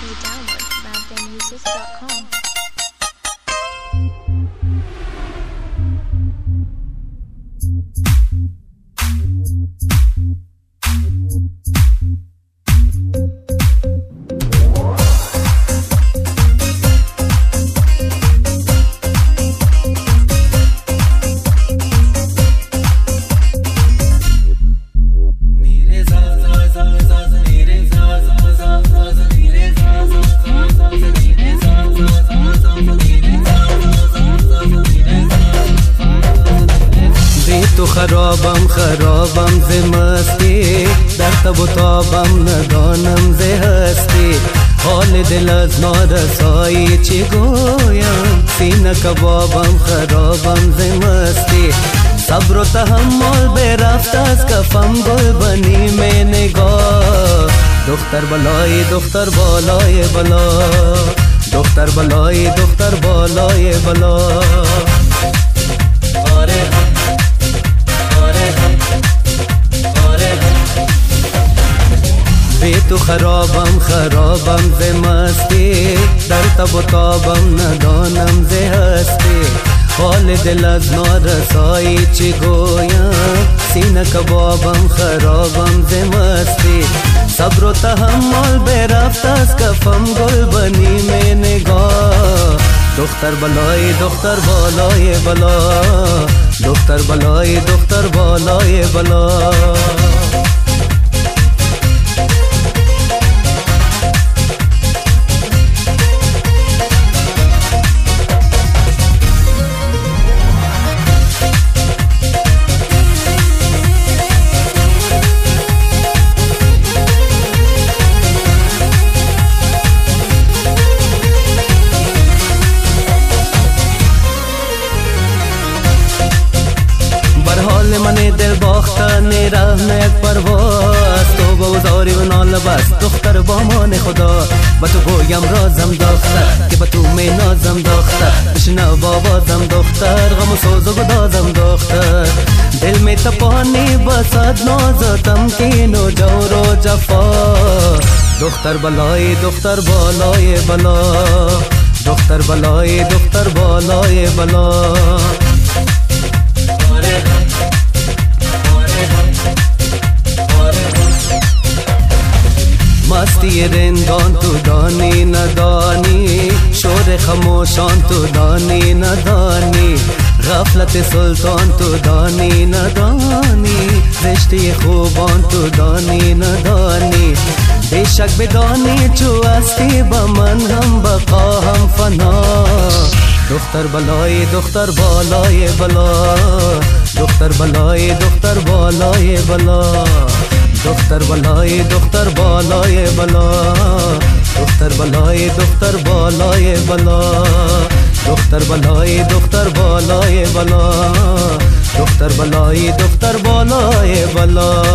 download maddenmusic.com. تو خرابم ز مستی در تب و تابم ندانم ز هستی حال دل از نارسایی چی گویم سینه کبابم خرابم ز مستی صبر و تحمل برفت از کفم گل بنی میں نگاه دختر بالای دختر بالای بلا دختر بالای دختر بالای بلا تو خرابم ز مستی در تب و تابم ندانم ز هستی حال دل از نارسایی چی گویم سینه کبابم خرابم ز مستی صبر و تحمل برفت از کفم گل بنی میں نگاه دختر بالای دختر بالای بلا دختر بالای دختر بالای بلا من دل باختن رحمت پرواز تو بوزاری و نال بس دختر بامان خدا با تو گویم رازم دختر که با تو می نازم دختر بشنو بابازم دختر غم و سوز و گدازم دختر دل می تپانی بسد نازتم کین و جور و جفا دختر بالای دختر بالای بلا دختر بالای دختر بالای بلا مستی رندان تو دانی ندانی شور خموشان تو دانی ندانی غفلت سلطان تو دانی ندانی رشته خوبان تو دانی ندانی بیشک بدانی چو هستی با من هم بقا هم فنا دختر بالای دختر بالای بلا دختر بالای دختر بالای بلا دختر بالای دختر بالای بلا دختر بالای دختر بالای بلا دختر بالای دختر بالای بلا دختر بالای دختر بالای بلا